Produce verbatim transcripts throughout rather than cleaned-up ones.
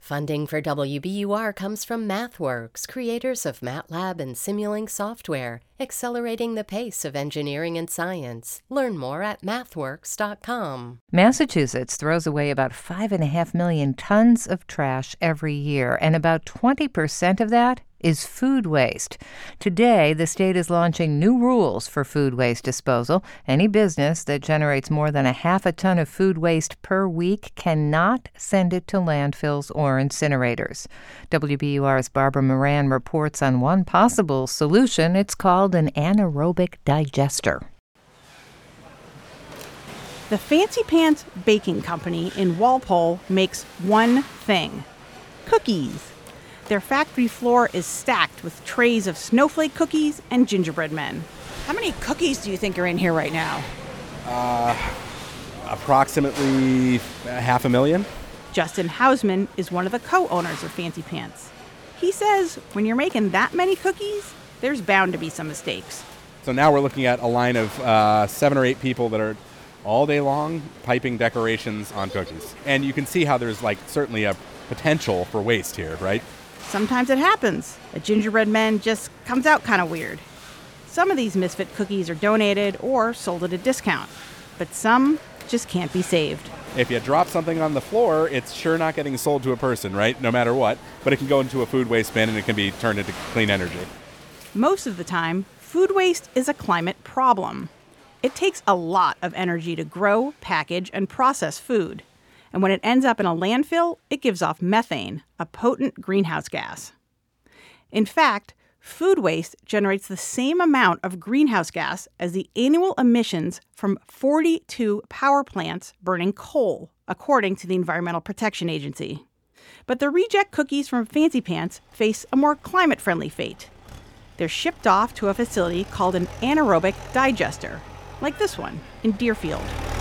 Funding for W B U R comes from MathWorks, creators of MATLAB and Simulink software, accelerating the pace of engineering and science. Learn more at mathworks dot com. Massachusetts throws away about five and a half million tons of trash every year, and about twenty percent of that is food waste. Today, the state is launching new rules for food waste disposal. Any business that generates more than a half a ton of food waste per week cannot send it to landfills or incinerators. W B U R's Barbara Moran reports on one possible solution. It's called an anaerobic digester. The Fancy Pants Baking Company in Walpole makes one thing: cookies. Their factory floor is stacked with trays of snowflake cookies and gingerbread men. How many cookies do you think are in here right now? Uh, approximately half a million. Justin Hausman is one of the co-owners of Fancy Pants. He says when you're making that many cookies, there's bound to be some mistakes. So now we're looking at a line of uh, seven or eight people that are all day long piping decorations on cookies. And you can see how there's like certainly a potential for waste here, right? Sometimes it happens. A gingerbread man just comes out kind of weird. Some of these misfit cookies are donated or sold at a discount, but some just can't be saved. If you drop something on the floor, it's sure not getting sold to a person, right? No matter what. But it can go into a food waste bin and it can be turned into clean energy. Most of the time, food waste is a climate problem. It takes a lot of energy to grow, package, and process food. And when it ends up in a landfill, it gives off methane, a potent greenhouse gas. In fact, food waste generates the same amount of greenhouse gas as the annual emissions from forty-two power plants burning coal, according to the Environmental Protection Agency. But the reject cookies from Fancy Pants face a more climate-friendly fate. They're shipped off to a facility called an anaerobic digester, like this one in Deerfield.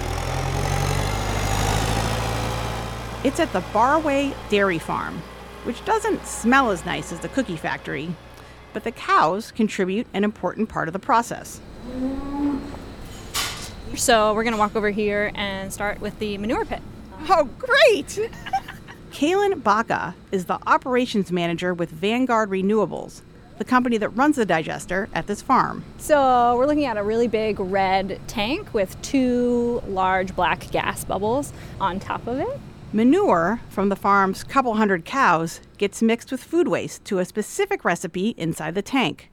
It's at the Barway Dairy Farm, which doesn't smell as nice as the cookie factory, but the cows contribute an important part of the process. So we're going to walk over here and start with the manure pit. Oh, great! Kaylin Baca is the operations manager with Vanguard Renewables, the company that runs the digester at this farm. So we're looking at a really big red tank with two large black gas bubbles on top of it. Manure from the farm's couple hundred cows gets mixed with food waste to a specific recipe inside the tank.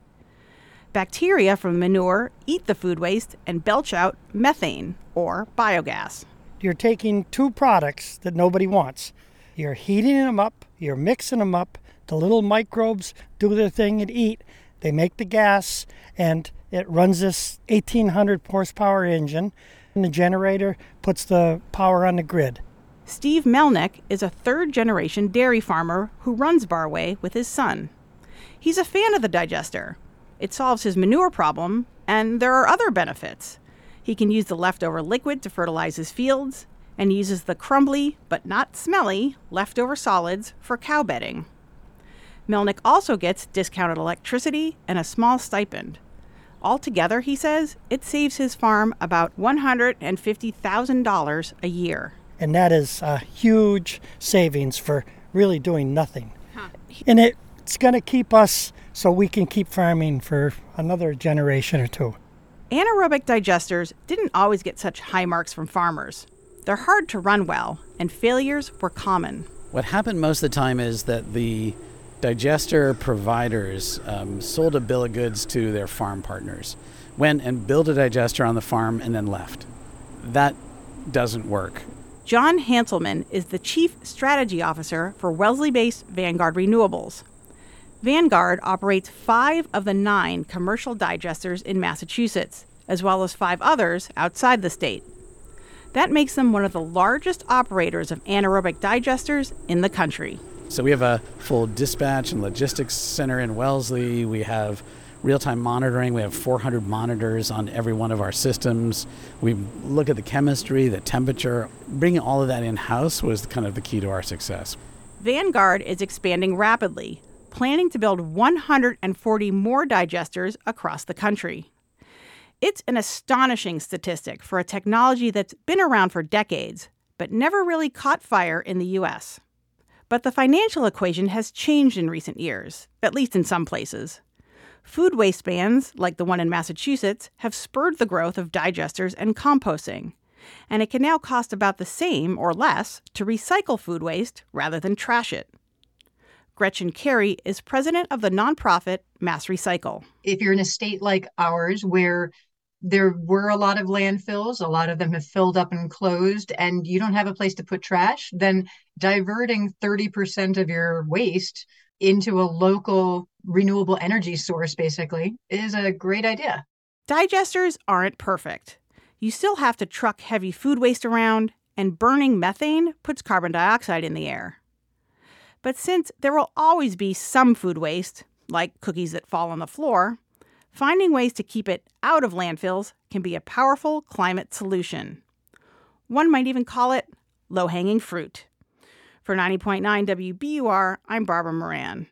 Bacteria from manure eat the food waste and belch out methane, or biogas. You're taking two products that nobody wants. You're heating them up, you're mixing them up, the little microbes do their thing and eat. They make the gas, and it runs this eighteen hundred horsepower engine, and the generator puts the power on the grid. Steve Melnick is a third-generation dairy farmer who runs Barway with his son. He's a fan of the digester. It solves his manure problem, and there are other benefits. He can use the leftover liquid to fertilize his fields, and uses the crumbly, but not smelly, leftover solids for cow bedding. Melnick also gets discounted electricity and a small stipend. Altogether, he says, it saves his farm about one hundred fifty thousand dollars a year. And that is a huge savings for really doing nothing. Huh. And it, it's going to keep us so we can keep farming for another generation or two. Anaerobic digesters didn't always get such high marks from farmers. They're hard to run well, and failures were common. What happened most of the time is that the digester providers um, sold a bill of goods to their farm partners, went and built a digester on the farm, and then left. That doesn't work. John Hanselman is the Chief Strategy Officer for Wellesley-based Vanguard Renewables. Vanguard operates five of the nine commercial digesters in Massachusetts, as well as five others outside the state. That makes them one of the largest operators of anaerobic digesters in the country. So we have a full dispatch and logistics center in Wellesley. We have real-time monitoring. We have four hundred monitors on every one of our systems. We look at the chemistry, the temperature. Bringing all of that in-house was kind of the key to our success. Vanguard is expanding rapidly, planning to build one hundred forty more digesters across the country. It's an astonishing statistic for a technology that's been around for decades, but never really caught fire in the U S. But the financial equation has changed in recent years, at least in some places. Food waste bans, like the one in Massachusetts, have spurred the growth of digesters and composting, and it can now cost about the same or less to recycle food waste rather than trash it. Gretchen Carey is president of the nonprofit Mass Recycle. If you're in a state like ours where there were a lot of landfills, a lot of them have filled up and closed, and you don't have a place to put trash, then diverting thirty percent of your waste into a local renewable energy source, basically, is a great idea. Digesters aren't perfect. You still have to truck heavy food waste around, and burning methane puts carbon dioxide in the air. But since there will always be some food waste, like cookies that fall on the floor, finding ways to keep it out of landfills can be a powerful climate solution. One might even call it low-hanging fruit. For ninety point nine W B U R, I'm Barbara Moran.